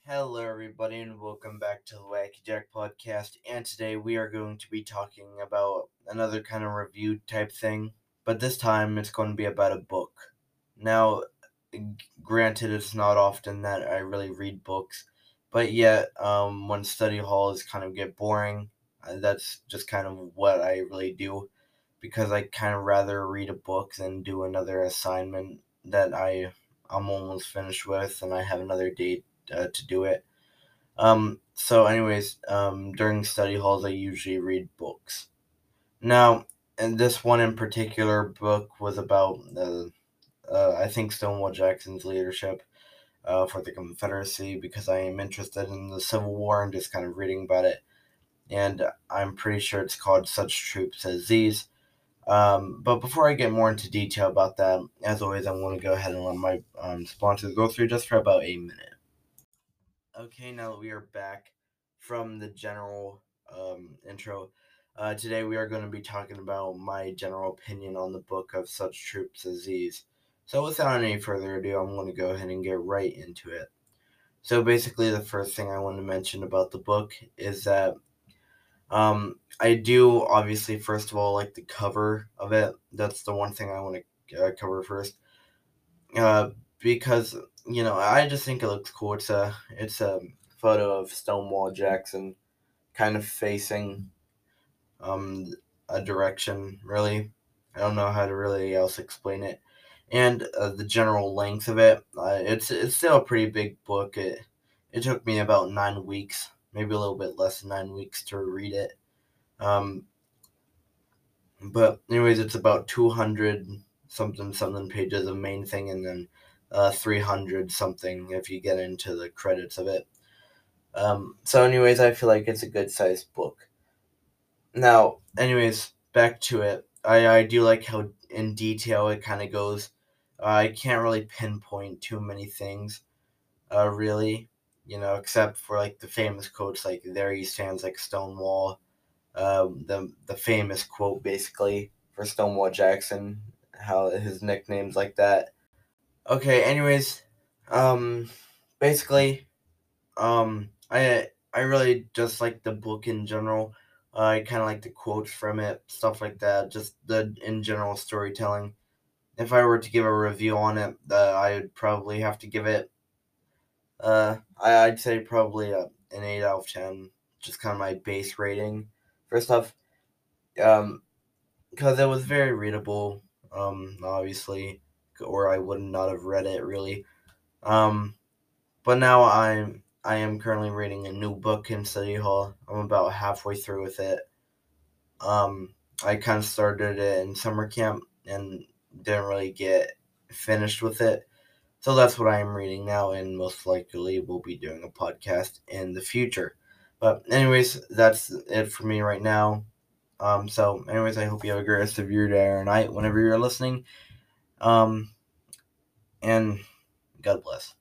Hello, everybody, and welcome back to the Wacky Jack podcast. And today we are going to be talking about another kind of review type thing, but this time it's going to be about a book. Now, granted, it's not often that I really read books, but yet, when study halls kind of get boring, that's just kind of what I really do because I kind of rather read a book than do another assignment that I'm almost finished with and I have another day to do it. During study halls, I usually read books. Now, and this one in particular book was about, I think, Stonewall Jackson's leadership for the Confederacy because I am interested in the Civil War and just kind of reading about it. And I'm pretty sure it's called Such Troops as These. But before I get more into detail about that, as always, I want to go ahead and let my sponsors go through just for about a minute. Okay, now that we are back from the general intro, today we are going to be talking about my general opinion on the book of Such Troops as These. So, without any further ado, I'm going to go ahead and get right into it. So, basically, the first thing I want to mention about the book is that I do obviously, first of all, like the cover of it. That's the one thing I want to cover first. Because I just think it looks cool. It's a photo of Stonewall Jackson, kind of facing a direction. Really, I don't know how to really else explain it, and the general length of it. It's still a pretty big book. It took me about 9 weeks, maybe a little bit less than 9 weeks to read it. Um, but anyways, it's about 200 something pages of main thing, and then 300 something if you get into the credits of it. So anyways, I feel like it's a good sized book. Now, anyways, back to it. I do like how in detail it kind of goes. I can't really pinpoint too many things, really, except for like the famous quotes like "There he stands like Stonewall," the famous quote basically for Stonewall Jackson, how his nickname's like that. Okay, anyways, um, basically, I really just like the book in general. I kind of like the quotes from it, stuff like that. Just the in general storytelling. If I were to give a review on it, I would probably have to give it. I'd say probably an 8 out of 10. Just kind of my base rating. First off, um, because it was very readable. Obviously, or I would not have read it really. Um, But now I am currently reading a new book in study hall. I'm about halfway through with it. I kind of started it in summer camp and didn't really get finished with it. So that's what I am reading now, and most likely we'll be doing a podcast in the future. But anyways, that's it for me right now. I hope you have a great rest of your day or night whenever you're listening. Um, and God bless.